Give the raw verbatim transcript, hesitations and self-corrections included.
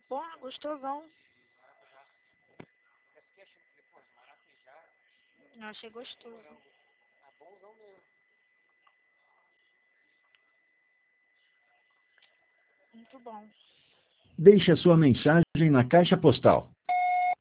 Pô, gostosão. Eu achei gostoso. Muito bom. Deixe a sua mensagem na caixa postal